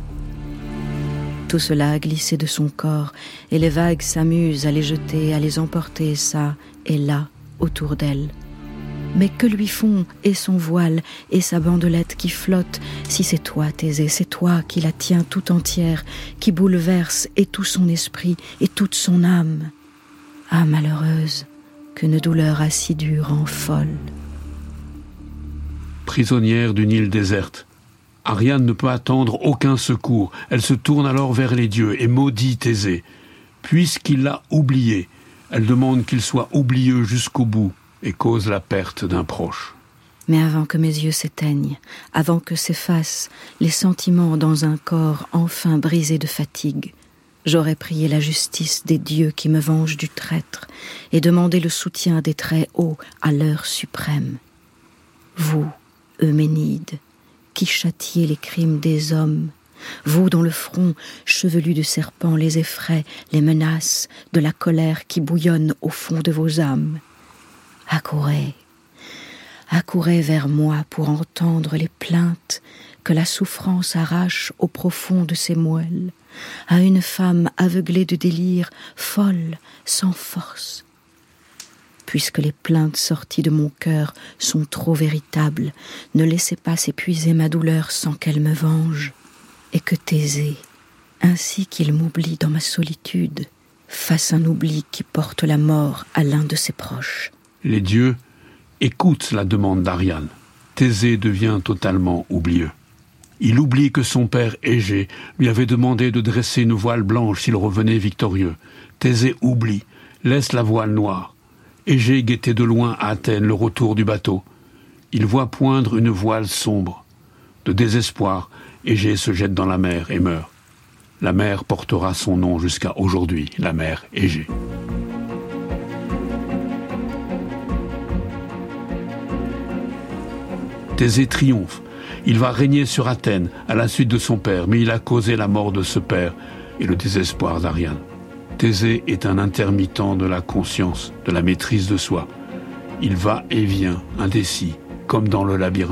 Tout cela a glissé de son corps, et les vagues s'amusent à les jeter, à les emporter ça et là, autour d'elle. Mais que lui font et son voile et sa bandelette qui flotte, si c'est toi, Thésée, c'est toi qui la tiens tout entière, qui bouleverse et tout son esprit et toute son âme. Ah, malheureuse, qu'une douleur assidue rend folle. Prisonnière d'une île déserte, Ariane ne peut attendre aucun secours. Elle se tourne alors vers les dieux et maudit Thésée. Puisqu'il l'a oublié, elle demande qu'il soit oublieux jusqu'au bout et cause la perte d'un proche. Mais avant que mes yeux s'éteignent, avant que s'effacent les sentiments dans un corps enfin brisé de fatigue, j'aurais prié la justice des dieux qui me vengent du traître et demandé le soutien des très hauts à l'heure suprême. Vous, Euménide, qui châtiez les crimes des hommes, vous dont le front chevelu de serpent les effraie, les menace de la colère qui bouillonne au fond de vos âmes, accourez vers moi pour entendre les plaintes que la souffrance arrache au profond de ses moelles, à une femme aveuglée de délire, folle, sans force. Puisque les plaintes sorties de mon cœur sont trop véritables, ne laissez pas s'épuiser ma douleur sans qu'elle me venge, et que Thésée, ainsi qu'il m'oublie dans ma solitude, fasse un oubli qui porte la mort à l'un de ses proches. Les dieux écoutent la demande d'Ariane. Thésée devient totalement oublieux. Il oublie que son père Égée lui avait demandé de dresser une voile blanche s'il revenait victorieux. Thésée oublie, laisse la voile noire. Égée guettait de loin à Athènes le retour du bateau. Il voit poindre une voile sombre. De désespoir, Égée se jette dans la mer et meurt. La mer portera son nom jusqu'à aujourd'hui, la mer Égée. Thésée triomphe. Il va régner sur Athènes à la suite de son père, mais il a causé la mort de ce père et le désespoir d'Ariane. Thésée est un intermittent de la conscience, de la maîtrise de soi. Il va et vient, indécis, comme dans le labyrinthe.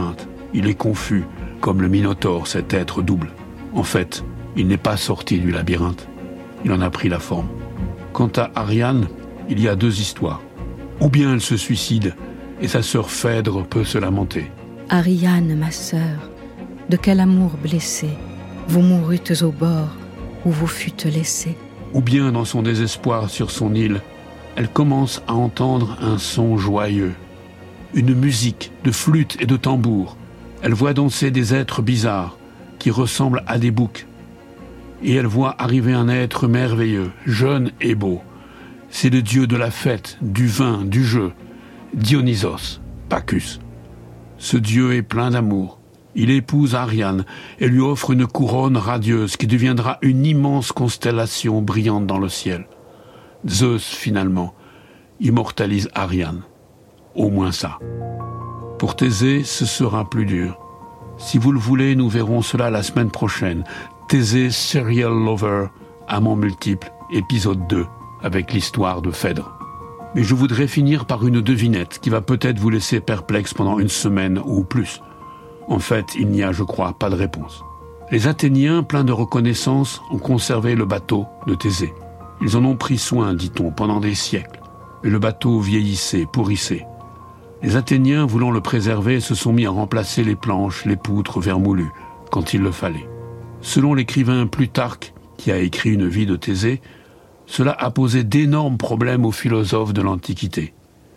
Il est confus, comme le Minotaure, cet être double. En fait, il n'est pas sorti du labyrinthe. Il en a pris la forme. Quant à Ariane, il y a 2 histoires. Ou bien elle se suicide, et sa sœur Phèdre peut se lamenter. Ariane, ma sœur, de quel amour blessé, vous mourûtes au bord où vous fûtes laissés. Ou bien, dans son désespoir sur son île, elle commence à entendre un son joyeux, une musique de flûte et de tambour. Elle voit danser des êtres bizarres qui ressemblent à des boucs. Et elle voit arriver un être merveilleux, jeune et beau. C'est le dieu de la fête, du vin, du jeu, Dionysos, Bacchus. Ce dieu est plein d'amour. Il épouse Ariane et lui offre une couronne radieuse qui deviendra une immense constellation brillante dans le ciel. Zeus, finalement, immortalise Ariane. Au moins ça. Pour Thésée, ce sera plus dur. Si vous le voulez, nous verrons cela la semaine prochaine. Thésée Serial Lover, amant multiple, épisode 2, avec l'histoire de Phèdre. Mais je voudrais finir par une devinette qui va peut-être vous laisser perplexe pendant une semaine ou plus. En fait, il n'y a, je crois, pas de réponse. Les Athéniens, pleins de reconnaissance, ont conservé le bateau de Thésée. Ils en ont pris soin, dit-on, pendant des siècles. Et le bateau vieillissait, pourrissait. Les Athéniens, voulant le préserver, se sont mis à remplacer les planches, les poutres vermoulues, quand il le fallait. Selon l'écrivain Plutarque, qui a écrit une vie de Thésée, cela a posé d'énormes problèmes aux philosophes de l'Antiquité.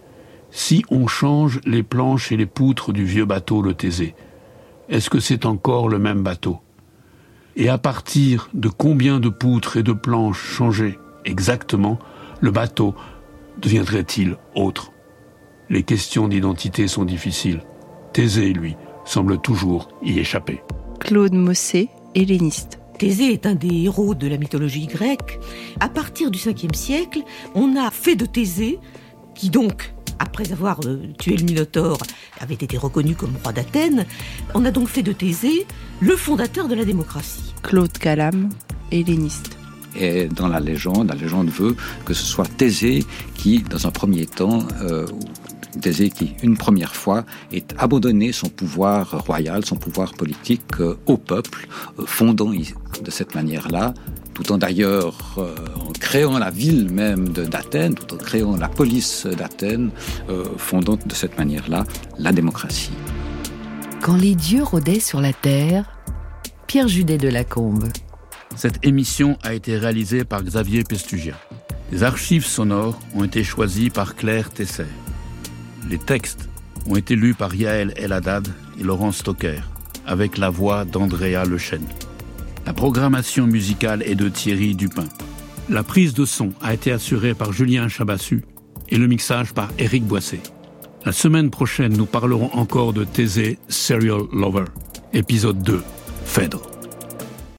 Si on change les planches et les poutres du vieux bateau de Thésée, est-ce que c'est encore le même bateau ? Et à partir de combien de poutres et de planches changées exactement, le bateau deviendrait-il autre ? Les questions d'identité sont difficiles. Thésée, lui, semble toujours y échapper. Claude Mossé, helléniste. Thésée est un des héros de la mythologie grecque. À partir du 5e siècle, on a fait de Thésée, qui donc, après avoir tué le Minotaure, avait été reconnu comme roi d'Athènes, on a donc fait de Thésée le fondateur de la démocratie. Claude Calam, helléniste. Et dans la légende veut que ce soit Thésée qui, dans un premier temps, Thésée qui, une première fois, ait abandonné son pouvoir royal, son pouvoir politique au peuple, fondant de cette manière-là, tout en d'ailleurs en créant la ville même d'Athènes, tout en créant la police d'Athènes, fondant de cette manière-là la démocratie. Quand les dieux rôdaient sur la terre, Pierre Judet de Lacombe. Cette émission a été réalisée par Xavier Pestugia. Les archives sonores ont été choisies par Claire Tesser. Les textes ont été lus par Yael El-Haddad et Laurent Stocker, avec la voix d'Andrea Lechêne. La programmation musicale est de Thierry Dupin. La prise de son a été assurée par Julien Chabassu et le mixage par Éric Boissé. La semaine prochaine, nous parlerons encore de Thésée Serial Lover, épisode 2, Phèdre.